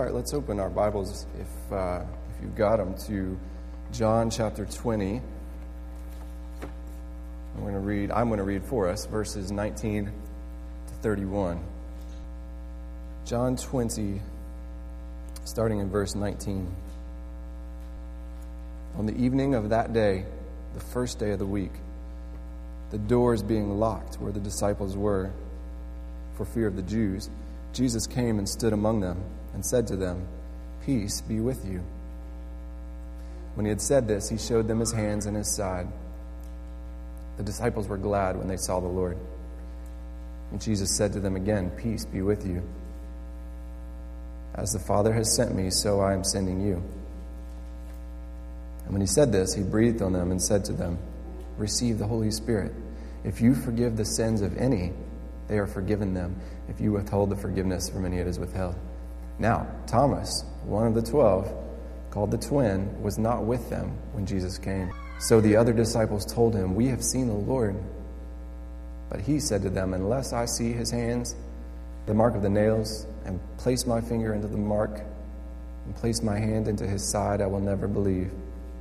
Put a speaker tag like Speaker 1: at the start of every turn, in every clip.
Speaker 1: All right, let's open our Bibles, if you've got them, to John chapter 20. I'm going to read for us verses 19 to 31. John 20, starting in verse 19. On the evening of that day, the first day of the week, the doors being locked where the disciples were, for fear of the Jews, Jesus came and stood among them and said to them, "Peace be with you." When he had said this, he showed them his hands and his side. The disciples were glad when they saw the Lord. And Jesus said to them again, "Peace be with you. As the Father has sent me, so I am sending you." And when he said this, he breathed on them and said to them, "Receive the Holy Spirit. If you forgive the sins of any, they are forgiven them. If you withhold the forgiveness from any, it is withheld." Now, Thomas, one of the 12, called the twin, was not with them when Jesus came. So the other disciples told him, "We have seen the Lord." But he said to them, "Unless I see his hands, the mark of the nails, and place my finger into the mark, and place my hand into his side, I will never believe."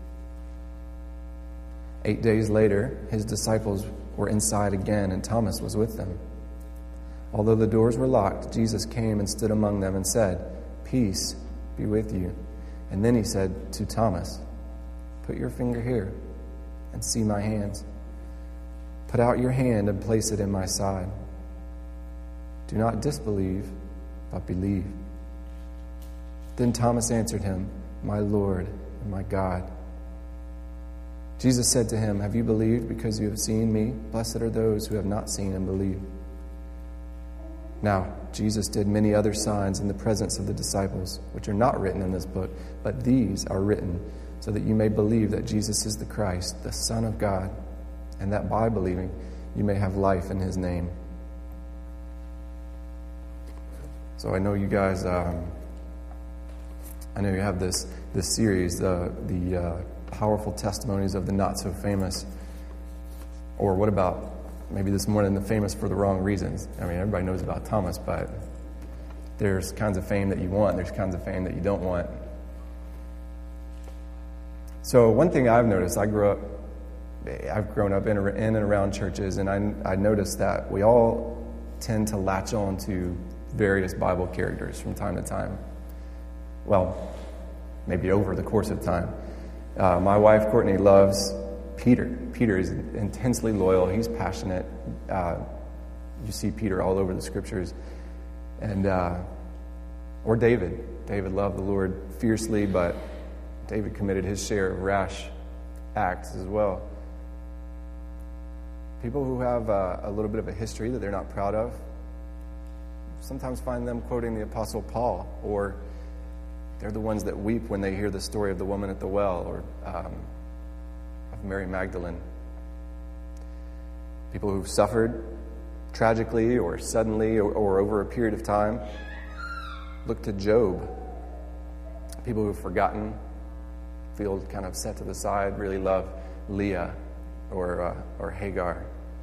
Speaker 1: 8 days later, his disciples were inside again, and Thomas was with them. Although the doors were locked, Jesus came and stood among them and said, "Peace be with you." And then he said to Thomas, "Put your finger here and see my hands. Put out your hand and place it in my side. Do not disbelieve, but believe." Then Thomas answered him, "My Lord and my God." Jesus said to him, "Have you believed because you have seen me? Blessed are those who have not seen and believe." Now, Jesus did many other signs in the presence of the disciples, which are not written in this book, but these are written so that you may believe that Jesus is the Christ, the Son of God, and that by believing you may have life in his name. So I know you guys, I know you have this series, the powerful testimonies of the not-so-famous, or what about maybe this morning, the famous for the wrong reasons. I mean, everybody knows about Thomas, but there's kinds of fame that you want, there's kinds of fame that you don't want. So one thing I've noticed, I've grown up in and around churches, and I noticed that we all tend to latch on to various Bible characters from time to time. Well, maybe over the course of time. My wife, Courtney, loves Peter. Peter is intensely loyal. He's passionate. You see Peter all over the scriptures. And or David. David loved the Lord fiercely, but David committed his share of rash acts as well. People who have a little bit of a history that they're not proud of, sometimes find them quoting the Apostle Paul, or they're the ones that weep when they hear the story of the woman at the well, or of Mary Magdalene. People who've suffered tragically or suddenly or over a period of time look to Job. People who've forgotten, feel kind of set to the side, really love Leah or Hagar.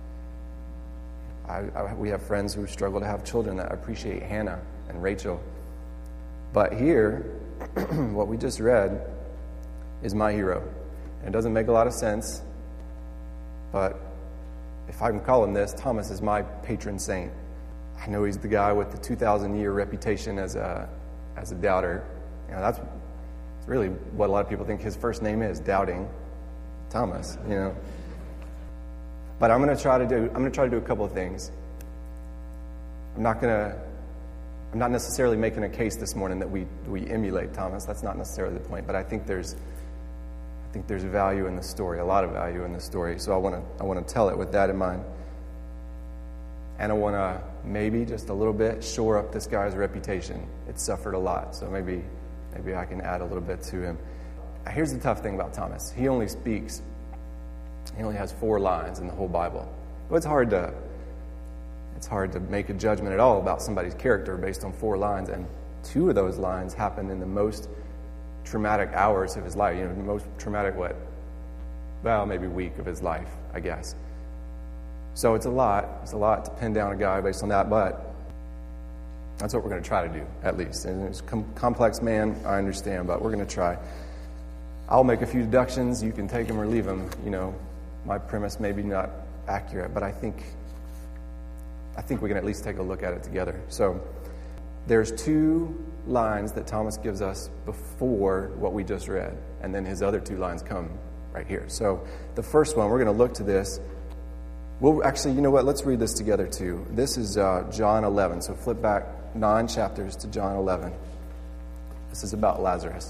Speaker 1: We have friends who struggle to have children that appreciate Hannah and Rachel. But here, what we just read is my hero. And it doesn't make a lot of sense, but if I can call him this, Thomas is my patron saint. I know he's the guy with the 2,000-year reputation as a doubter. You know, that's really what a lot of people think his first name is, Doubting Thomas. You know, but I'm going to try to do a couple of things. I'm not necessarily making a case this morning that we emulate Thomas. That's not necessarily the point. But I think there's value in the story, a lot of value in the story. So I want to tell it with that in mind. And I want to maybe just a little bit shore up this guy's reputation. It's suffered a lot, so maybe I can add a little bit to him. Here's the tough thing about Thomas. He only has 4 lines in the whole Bible. Well, it's hard to make a judgment at all about somebody's character based on 4 lines, and 2 of those lines happen in the most traumatic hours of his life. You know, the most traumatic maybe week of his life, I guess. So it's a lot to pin down a guy based on that, but That's what we're going to try to do, at least. And it's a complex man, I understand, but we're going to try. I'll make a few deductions. You can take them or leave them. My premise may be not accurate, but I think we can at least take a look at it together. So there's 2 lines that Thomas gives us before what we just read, and then his other 2 lines come right here. So the first one, we're going to look to this. Well, actually, you know what? Let's read this together, too. This is John 11. So flip back 9 chapters to John 11. This is about Lazarus.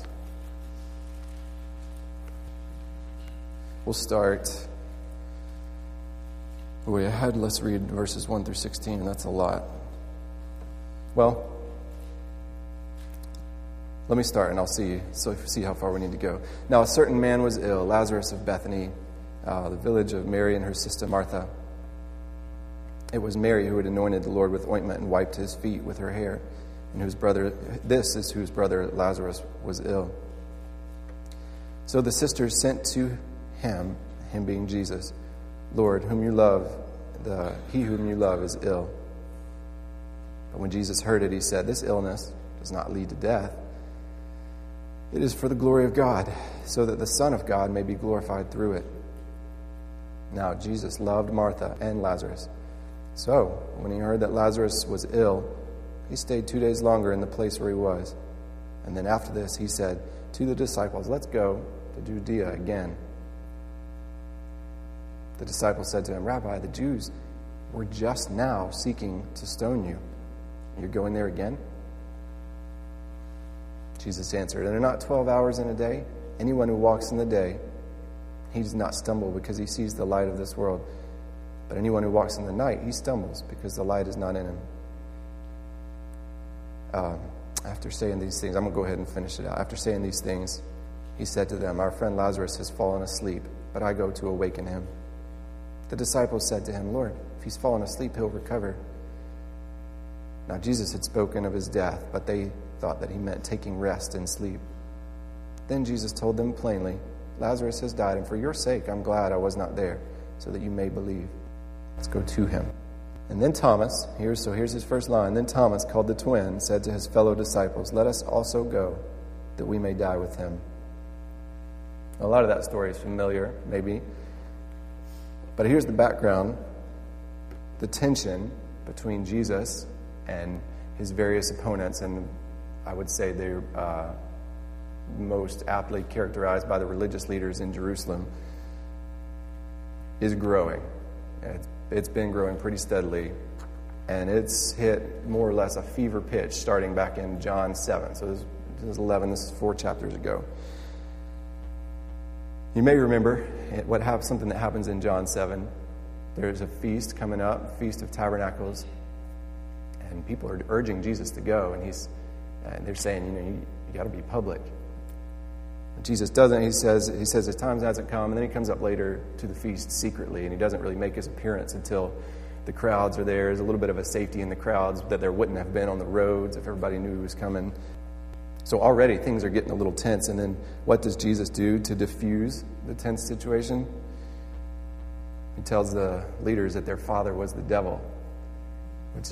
Speaker 1: We'll start way ahead. Let's read verses 1 through 16. That's a lot. Well, let me start, and I'll see how far we need to go. Now, a certain man was ill, Lazarus of Bethany, the village of Mary and her sister Martha. It was Mary who had anointed the Lord with ointment and wiped his feet with her hair, and whose brother Lazarus was ill. So the sisters sent to him being Jesus, Lord, whom you love, he whom you love is ill. But when Jesus heard it, he said, this illness does not lead to death. It is for the glory of God, so that the Son of God may be glorified through it. Now Jesus loved Martha and Lazarus. So when he heard that Lazarus was ill, he stayed 2 days longer in the place where he was. And then after this, he said to the disciples, let's go to Judea again. The disciples said to him, Rabbi, the Jews were just now seeking to stone you. You're going there again? Jesus answered, are there not 12 hours in a day? Anyone who walks in the day, he does not stumble because he sees the light of this world. But anyone who walks in the night, he stumbles because the light is not in him. After saying these things, I'm going to go ahead and finish it out. After saying these things, he said to them, our friend Lazarus has fallen asleep, but I go to awaken him. The disciples said to him, Lord, if he's fallen asleep, he'll recover. Now Jesus had spoken of his death, but they thought that he meant taking rest and sleep. Then Jesus told them plainly, Lazarus has died, and for your sake I'm glad I was not there, so that you may believe. Let's go to him. And then Thomas, here's his first line. Then Thomas, called the twin, said to his fellow disciples, let us also go, that we may die with him. A lot of that story is familiar, maybe. But here's the background. The tension between Jesus and his various opponents, and I would say they're most aptly characterized by the religious leaders in Jerusalem, is growing. It's been growing pretty steadily, and it's hit more or less a fever pitch starting back in John 7. So this is 11, this is 4 chapters ago. You may remember something that happens in John 7. There's a feast coming up, Feast of Tabernacles, and people are urging Jesus to go, and they're saying, you got to be public. Jesus doesn't. He says his time hasn't come, and then he comes up later to the feast secretly, and he doesn't really make his appearance until the crowds are there. There's a little bit of a safety in the crowds that there wouldn't have been on the roads if everybody knew he was coming. So already things are getting a little tense, and then what does Jesus do to diffuse the tense situation? He tells the leaders that their father was the devil, which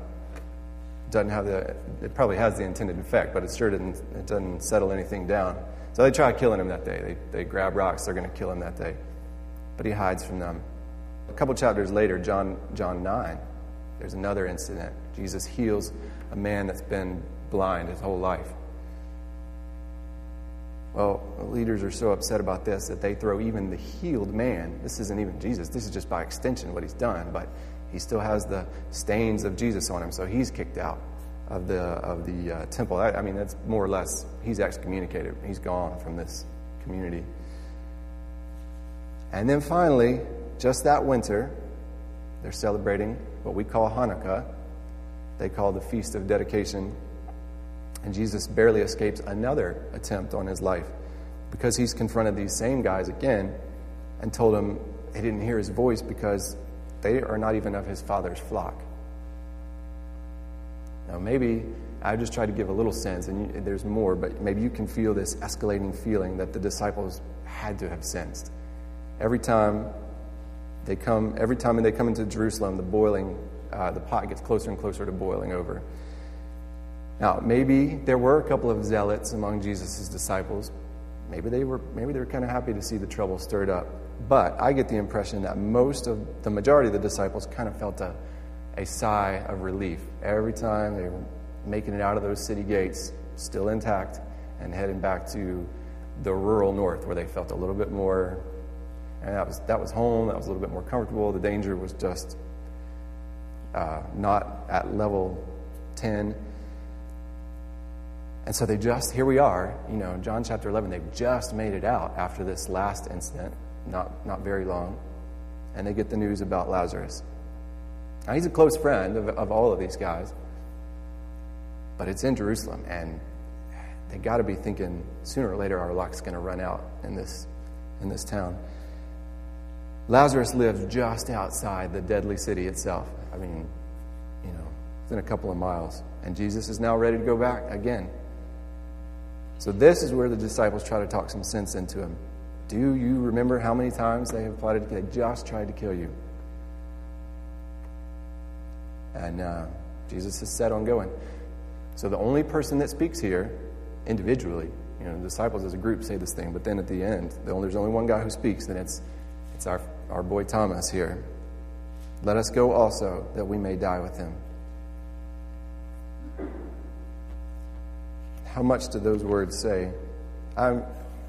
Speaker 1: it probably has the intended effect, but it doesn't settle anything down. So they try killing him that day. They grab rocks. They're going to kill him that day. But he hides from them. A couple chapters later, John 9, there's another incident. Jesus heals a man that's been blind his whole life. Well, the leaders are so upset about this that they throw even the healed man. This isn't even Jesus. This is just by extension what he's done. But he still has the stains of Jesus on him, so he's kicked out of the temple. That's more or less, he's excommunicated. He's gone from this community. And then finally, just that winter, they're celebrating what we call Hanukkah. They call the Feast of Dedication. And Jesus barely escapes another attempt on his life because he's confronted these same guys again and told them they didn't hear his voice because they are not even of his father's flock. Now, maybe I just tried to give a little sense, and there's more, but maybe you can feel this escalating feeling that the disciples had to have sensed. Every time they come into Jerusalem, the pot gets closer and closer to boiling over. Now, maybe there were a couple of zealots among Jesus' disciples. Maybe they were kind of happy to see the trouble stirred up. But I get the impression that the majority of the disciples kind of felt a sigh of relief every time they were making it out of those city gates, still intact, and heading back to the rural north, where they felt a little bit more, and that was home. That was a little bit more comfortable. The danger was just not at level 10. And so here we are, John chapter 11, they've just made it out after this last incident, not very long, and they get the news about Lazarus. Now, he's a close friend of all of these guys, but it's in Jerusalem, and they got to be thinking sooner or later our luck's going to run out in this town. Lazarus lives just outside the deadly city itself. I mean, within a couple of miles, and Jesus is now ready to go back again. So this is where the disciples try to talk some sense into him. Do you remember how many times they have plotted? They just tried to kill you. And Jesus is set on going. So the only person that speaks here, individually, the disciples as a group say this thing, but then at the end, there's only one guy who speaks, and it's our boy Thomas here. Let us go also, that we may die with him. How much do those words say? I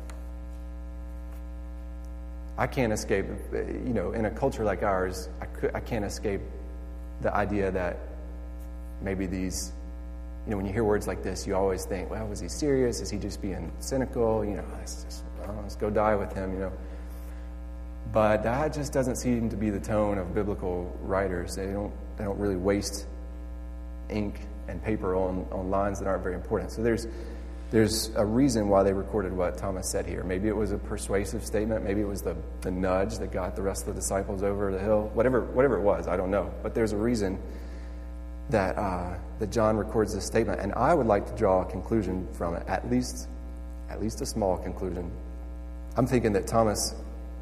Speaker 1: can't escape, in a culture like ours, I can't escape the idea that maybe these, when you hear words like this, you always think, well, was he serious? Is he just being cynical? Let's go die with him, But that just doesn't seem to be the tone of biblical writers. They don't really waste ink and paper on lines that aren't very important. So there's a reason why they recorded what Thomas said here. Maybe it was a persuasive statement. Maybe it was the nudge that got the rest of the disciples over the hill. Whatever it was, I don't know. But there's a reason that John records this statement. And I would like to draw a conclusion from it, at least a small conclusion. I'm thinking that Thomas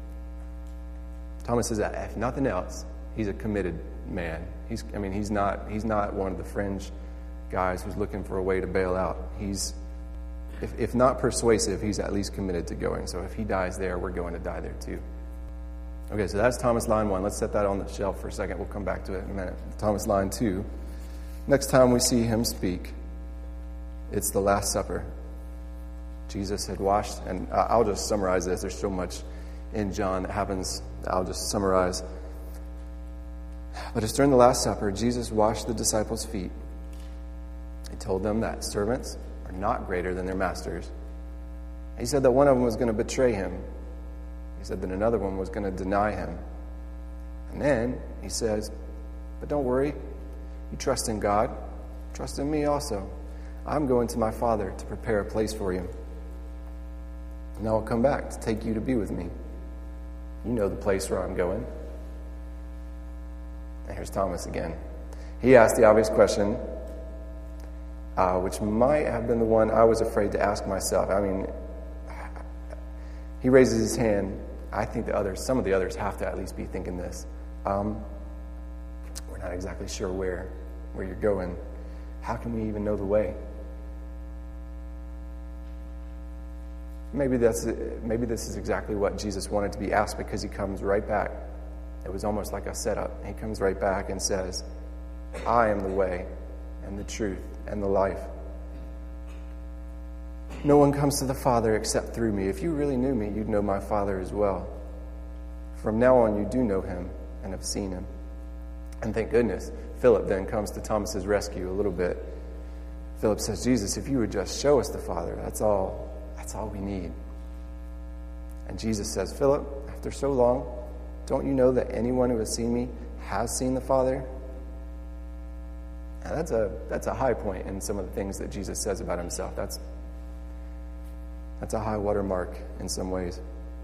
Speaker 1: is, if nothing else, he's a committed man. He's not one of the fringe guys who's looking for a way to bail out. He's, if not persuasive, he's at least committed to going. So if he dies there, we're going to die there too. Okay, so that's Thomas line 1. Let's set that on the shelf for a second. We'll come back to it in a minute. Thomas line 2. Next time we see him speak, it's the Last Supper. Jesus had washed, and I'll just summarize this. There's so much in John that happens. I'll just summarize. But it's during the Last Supper, Jesus washed the disciples' feet. He told them that servants are not greater than their masters. He said that one of them was going to betray him. He said that another one was going to deny him. And then he says, but don't worry. You trust in God. Trust in me also. I'm going to my Father to prepare a place for you. And I will come back to take you to be with me. You know the place where I'm going. And here's Thomas again. He asked the obvious question, which might have been the one I was afraid to ask myself. He raises his hand. I think some of the others have to at least be thinking this. We're not exactly sure where you're going. How can we even know the way? Maybe this is exactly what Jesus wanted to be asked, because he comes right back. It was almost like a setup. He comes right back and says, I am the way and the truth and the life. No one comes to the Father except through me. If you really knew me, you'd know my Father as well. From now on, you do know him and have seen him. And thank goodness, Philip then comes to Thomas's rescue a little bit. Philip says, Jesus, if you would just show us the Father, that's all we need. And Jesus says, Philip, after so long, don't you know that anyone who has seen me has seen the Father? Now that's a high point in some of the things that Jesus says about himself. That's a high watermark in some ways.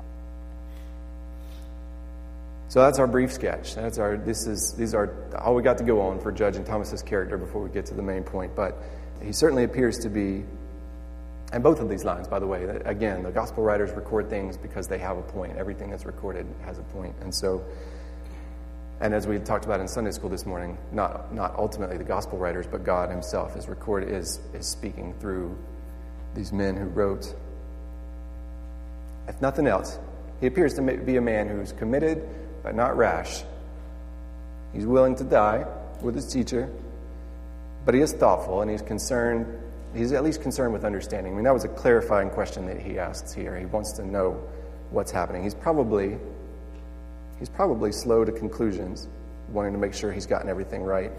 Speaker 1: So that's our brief sketch. These are all we got to go on for judging Thomas's character before we get to the main point. But he certainly appears to be, and both of these lines, by the way, again, the gospel writers record things because they have a point. Everything that's recorded has a point. And so And as we talked about in Sunday school this morning, not ultimately the gospel writers, but God himself is speaking through these men who wrote. If nothing else, he appears to be a man who's committed but not rash. He's willing to die with his teacher, but he is thoughtful and he's concerned. He's at least concerned with understanding. I mean, that was a clarifying question that he asks here. He wants to know what's happening. He's probably slow to conclusions, wanting to make sure he's gotten everything right.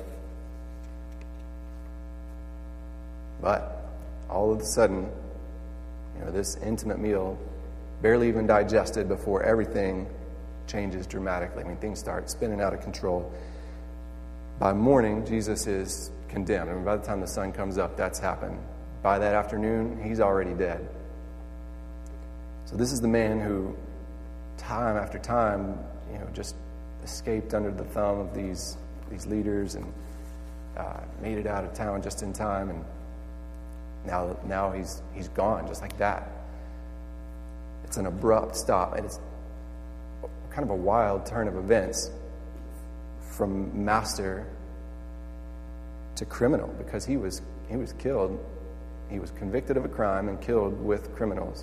Speaker 1: But all of a sudden, this intimate meal, barely even digested before everything changes dramatically. I mean, things start spinning out of control. By morning, Jesus is condemned. I mean, by the time the sun comes up, that's happened. By that afternoon, he's already dead. So this is the man who, time after time, just escaped under the thumb of these leaders and made it out of town just in time, and now he's gone just like that. It's an abrupt stop, and it's kind of a wild turn of events from master to criminal, because he was killed. He was convicted of a crime and killed with criminals.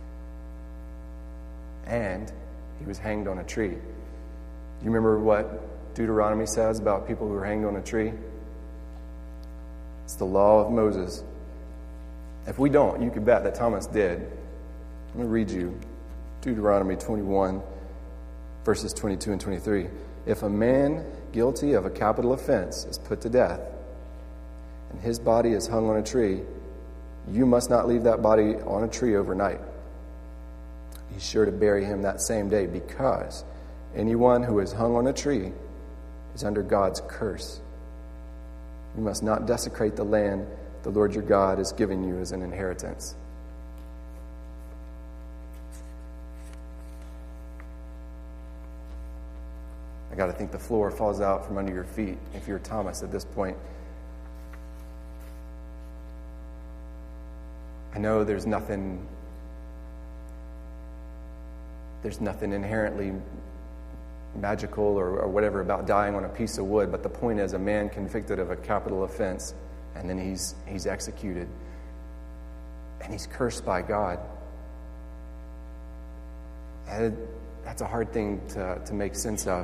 Speaker 1: And he was hanged on a tree. Do you remember what Deuteronomy says about people who are hanged on a tree? It's the law of Moses. If we don't, you can bet that Thomas did. I'm going to read you Deuteronomy 21, verses 22 and 23. If a man guilty of a capital offense is put to death, and his body is hung on a tree, you must not leave that body on a tree overnight. Be sure to bury him that same day, because anyone who is hung on a tree is under God's curse. You must not desecrate the land the Lord your God is giving you as an inheritance. I got to think the floor falls out from under your feet if you're Thomas at this point. I know there's nothing inherently magical or whatever about dying on a piece of wood, but the point is, a man convicted of a capital offense, and then he's executed, and he's cursed by God. And that's a hard thing to make sense of.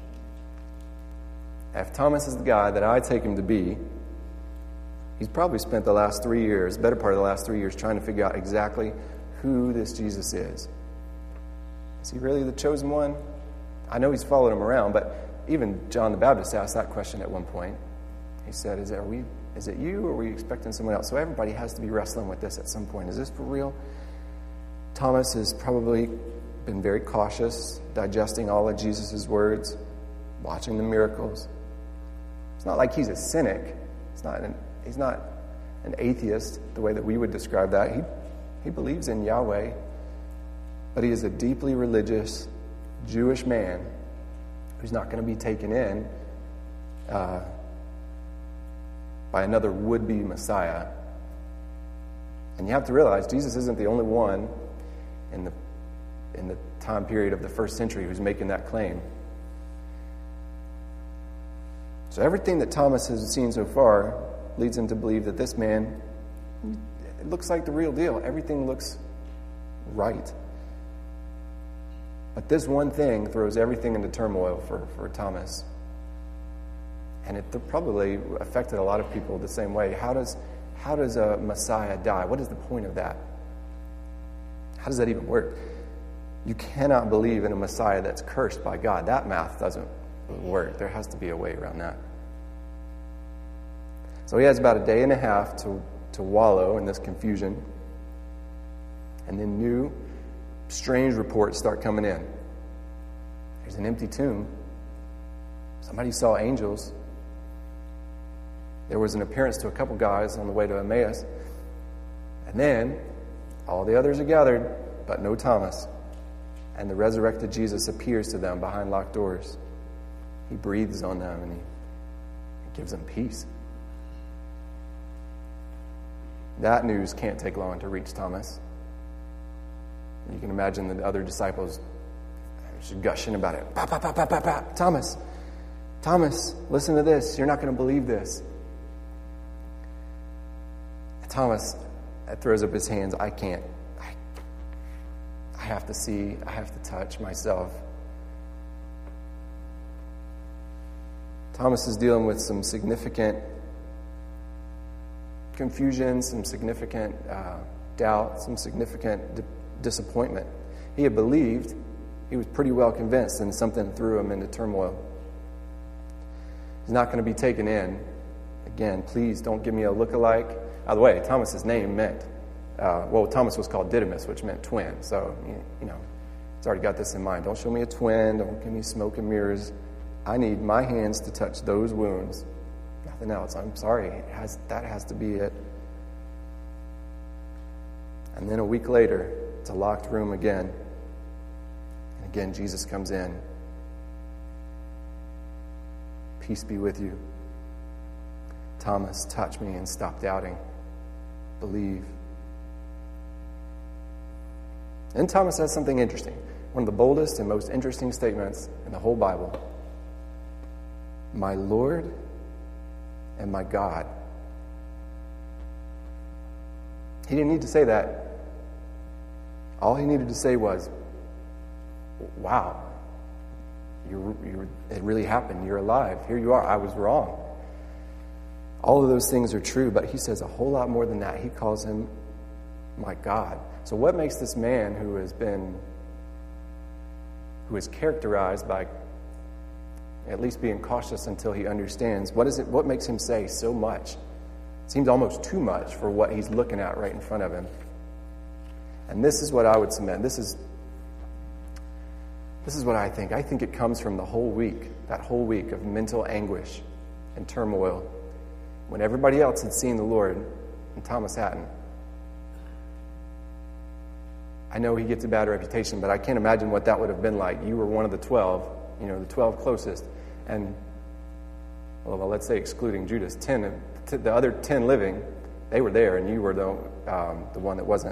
Speaker 1: If Thomas is the guy that I take him to be, he's probably spent the last 3 years, better part of the last 3 years, trying to figure out exactly who this Jesus is. Is he really the chosen one? I know he's followed him around, but even John the Baptist asked that question at one point. He said, is it you, or are we expecting someone else? So everybody has to be wrestling with this at some point. Is this for real? Thomas has probably been very cautious, digesting all of Jesus' words, watching the miracles. It's not like he's a cynic. He's not an atheist, the way that we would describe that. He believes in Yahweh, but he is a deeply religious Jewish man who's not going to be taken in by another would-be Messiah. And you have to realize Jesus isn't the only one in the time period of the first century who's making that claim. So everything that Thomas has seen so far leads him to believe that this man, it looks like the real deal. Everything looks right. But this one thing throws everything into turmoil for Thomas. And it probably affected a lot of people the same way. How does a Messiah die? What is the point of that? How does that even work? You cannot believe in a Messiah that's cursed by God. That math doesn't work. There has to be a way around that. So he has about a day and a half to wallow in this confusion. And then new, strange reports start coming in. There's an empty tomb. Somebody saw angels. There was an appearance to a couple guys on the way to Emmaus. And then all the others are gathered, but no Thomas. And the resurrected Jesus appears to them behind locked doors. He breathes on them and he gives them peace. That news can't take long to reach Thomas. You can imagine the other disciples just gushing about it. Thomas, Thomas, listen to this. You're not going to believe this. Thomas throws up his hands. I can't. I have to see. I have to touch myself. Thomas is dealing with some significant confusion, some significant doubt, some significant disappointment. He had believed. He was pretty well convinced, and something threw him into turmoil. He's not going to be taken in. Again, please don't give me a look-alike. By the way, Thomas's name meant, Thomas was called Didymus, which meant twin. So, it's already got this in mind. Don't show me a twin. Don't give me smoke and mirrors. I need my hands to touch those wounds. Nothing else. I'm sorry. That has to be it. And then a week later, it's a locked room again. And again, Jesus comes in. Peace be with you. Thomas, touch me and stop doubting. Believe. And Thomas says something interesting. One of the boldest and most interesting statements in the whole Bible. My Lord and my God. He didn't need to say that. All he needed to say was, wow, it really happened. You're alive. Here you are. I was wrong. All of those things are true, but he says a whole lot more than that. He calls him my God. So what makes this man who is characterized by at least being cautious until he understands, what makes him say so much? It seems almost too much for what he's looking at right in front of him. And this is what I would submit. This is what I think. I think it comes from the whole week, that whole week of mental anguish and turmoil, when everybody else had seen the Lord and Thomas hadn't. I know he gets a bad reputation, but I can't imagine what that would have been like. You were one of the 12, the 12 closest. And, well, let's say excluding Judas, the other 10 living, they were there, and you were the one that wasn't.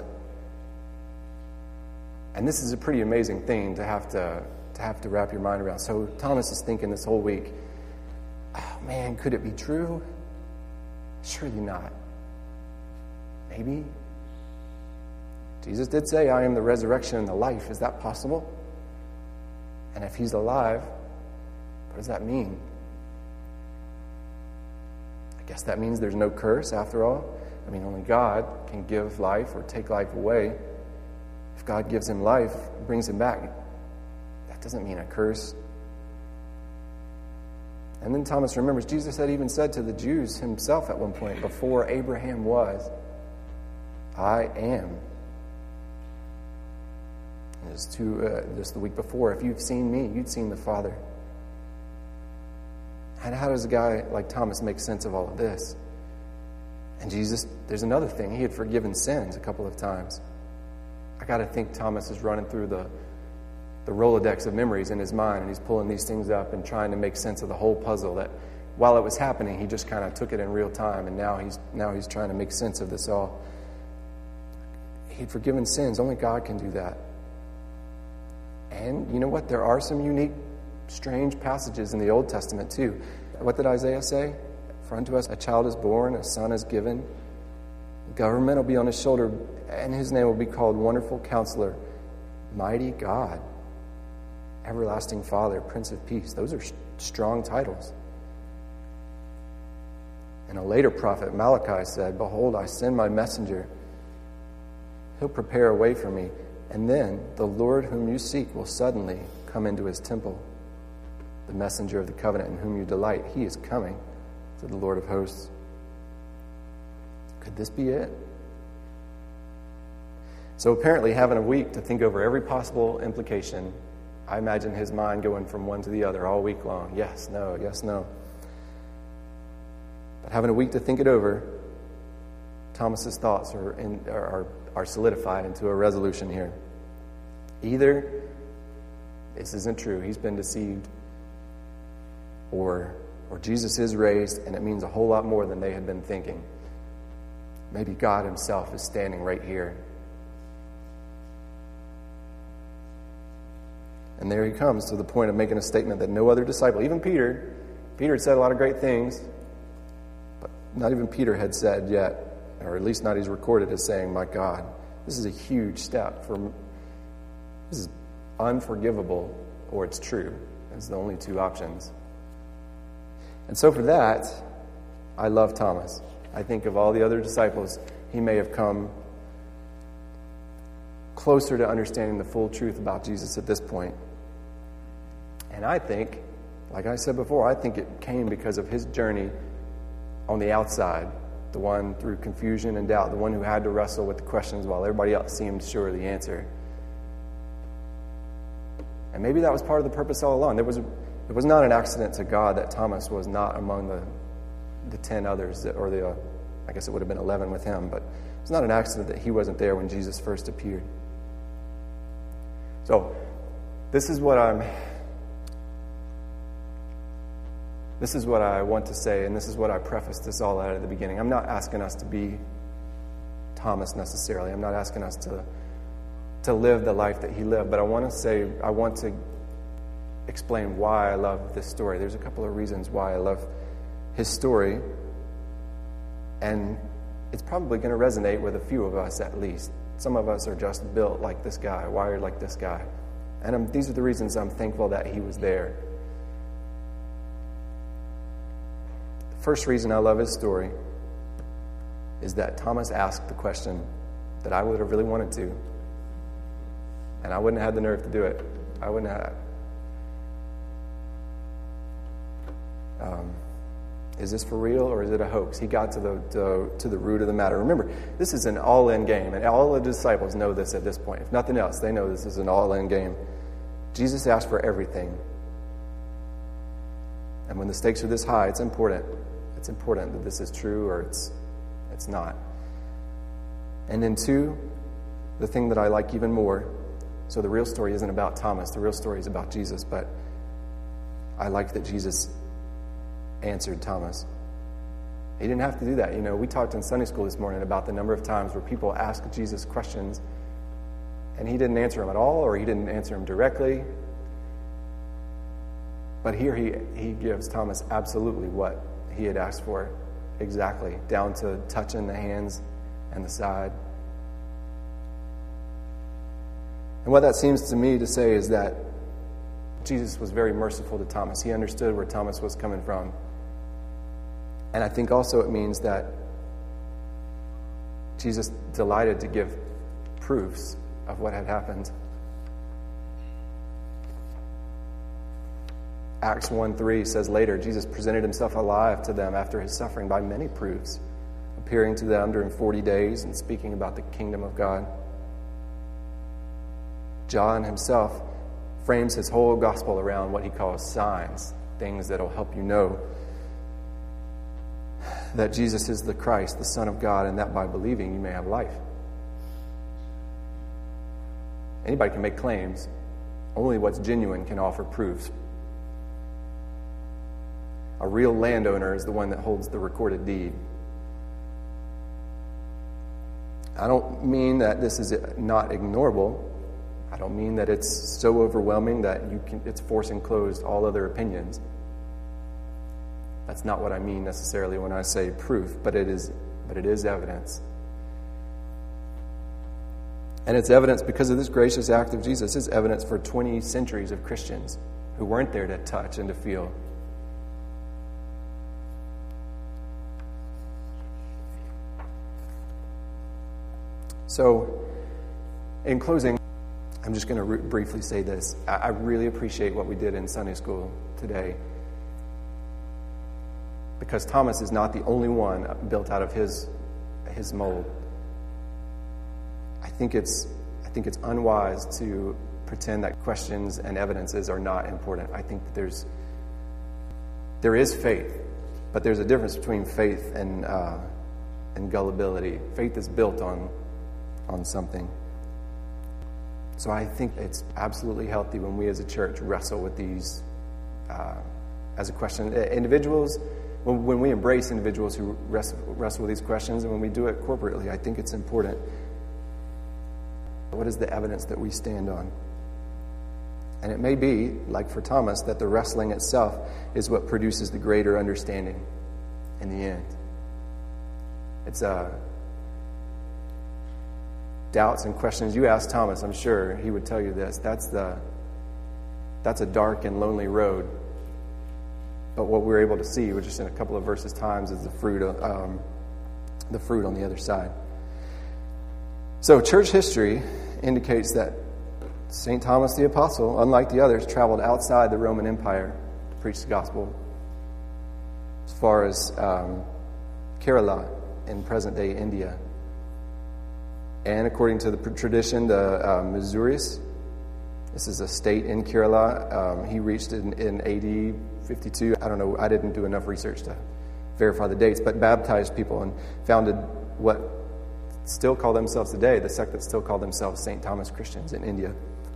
Speaker 1: And this is a pretty amazing thing to have to wrap your mind around. So Thomas is thinking this whole week, oh man, could it be true? Surely not. Maybe. Jesus did say, I am the resurrection and the life. Is that possible? And if he's alive, what does that mean? I guess that means there's no curse after all. I mean, only God can give life or take life away. If God gives him life, brings him back, that doesn't mean a curse. And then Thomas remembers Jesus had even said to the Jews himself at one point, before Abraham was, I am. Just the week before, if you've seen me, you'd seen the Father. And how does a guy like Thomas make sense of all of this? And Jesus, there's another thing. He had forgiven sins a couple of times. I got to think Thomas is running through the Rolodex of memories in his mind, and he's pulling these things up and trying to make sense of the whole puzzle. That while it was happening, he just kind of took it in real time, and now he's trying to make sense of this all. He'd forgiven sins. Only God can do that. And you know what? There are some unique, strange passages in the Old Testament too. What did Isaiah say? For unto us a child is born, a son is given. Government will be on his shoulder, and his name will be called Wonderful Counselor, Mighty God, Everlasting Father, Prince of Peace. Those are strong titles. And a later prophet, Malachi, said, Behold, I send my messenger. He'll prepare a way for me. And then the Lord whom you seek will suddenly come into his temple. The messenger of the covenant in whom you delight, he is coming, said the Lord of hosts. Could this be it? So apparently having a week to think over every possible implication, I imagine his mind going from one to the other all week long. Yes, no, yes, no. But having a week to think it over, Thomas's thoughts are solidified into a resolution here. Either this isn't true, he's been deceived, or Jesus is raised, and it means a whole lot more than they had been thinking. Maybe God himself is standing right here. And there he comes to the point of making a statement that no other disciple, even Peter, Peter had said a lot of great things, but not even Peter had said yet, or at least not he's recorded as saying, my God, this is a huge step. This is unforgivable, or it's true. It's the only two options. And so for that, I love Thomas. I think of all the other disciples, he may have come closer to understanding the full truth about Jesus at this point. And I think, like I said before, I think it came because of his journey on the outside, the one through confusion and doubt, the one who had to wrestle with the questions while everybody else seemed sure of the answer. And maybe that was part of the purpose all along. It was not an accident to God that Thomas was not among the 10 others, I guess it would have been 11 with him, but it's not an accident that he wasn't there when Jesus first appeared. So, this is what I want to say, and this is what I prefaced this all out at the beginning. I'm not asking us to be Thomas necessarily. I'm not asking us to live the life that he lived, but I want to explain why I love this story. There's a couple of reasons why I love his story, and it's probably going to resonate with a few of us at least. Some of us are just built like this guy, wired like this guy. And these are the reasons I'm thankful that he was there. The first reason I love his story is that Thomas asked the question that I would have really wanted to, and I wouldn't have had the nerve to do it. I wouldn't have. Is this for real or is it a hoax? He got to the root of the matter. Remember, this is an all-in game, and all the disciples know this at this point. If nothing else, they know this is an all-in game. Jesus asked for everything. And when the stakes are this high, it's important. It's important that this is true or it's not. And then two, the thing that I like even more, so the real story isn't about Thomas. The real story is about Jesus, but I like that Jesus answered Thomas. He didn't have to do that. We talked in Sunday school this morning about the number of times where people ask Jesus questions and he didn't answer them at all, or he didn't answer them directly. But here he gives Thomas absolutely what he had asked for, exactly, down to touching the hands and the side. And what that seems to me to say is that Jesus was very merciful to Thomas. He understood where Thomas was coming from. And I think also it means that Jesus delighted to give proofs of what had happened. Acts 1:3 says later, Jesus presented himself alive to them after his suffering by many proofs, appearing to them during 40 days and speaking about the kingdom of God. John himself frames his whole gospel around what he calls signs, things that will help you know that Jesus is the Christ, the Son of God, and that by believing you may have life. Anybody can make claims. Only what's genuine can offer proofs. A real landowner is the one that holds the recorded deed. I don't mean that this is not ignorable. I don't mean that it's so overwhelming that it's forcing closed all other opinions. That's not what I mean necessarily when I say proof, but it is evidence. And it's evidence because of this gracious act of Jesus. It's evidence for 20 centuries of Christians who weren't there to touch and to feel. So, in closing, I'm just going to briefly say this. I really appreciate what we did in Sunday school today, because Thomas is not the only one built out of his mold. I think it's unwise to pretend that questions and evidences are not important. I think that there is faith, but there's a difference between faith and gullibility. Faith is built on something. So I think it's absolutely healthy when we as a church wrestle with these as a question. Individuals, when we embrace individuals who wrestle with these questions, and when we do it corporately, I think it's important. What is the evidence that we stand on? And it may be, like for Thomas, that the wrestling itself is what produces the greater understanding in the end. It's doubts and questions. You ask Thomas, I'm sure he would tell you this. That's a dark and lonely road. But what we're able to see, which is in a couple of verses times, is the fruit on the other side. So church history indicates that St. Thomas the Apostle, unlike the others, traveled outside the Roman Empire to preach the gospel, as far as Kerala in present-day India. And according to the tradition, the Misuris, this is a state in Kerala, he reached in AD 52. I don't know, I didn't do enough research to verify the dates, but baptized people and founded what still call themselves today, the sect that still call themselves St. Thomas Christians in India.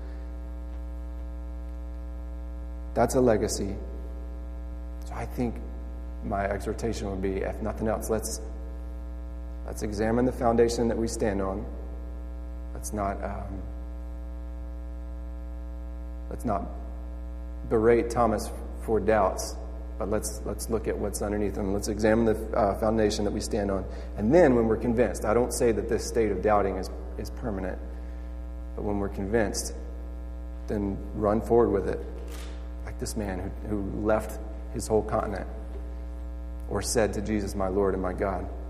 Speaker 1: That's a legacy. So I think my exhortation would be, if nothing else, let's examine the foundation that we stand on. Let's not berate Thomas for doubts, but let's look at what's underneath them. Let's examine the foundation that we stand on. And then when we're convinced, I don't say that this state of doubting is permanent, but when we're convinced, then run forward with it. Like this man who left his whole continent or said to Jesus, my Lord and my God.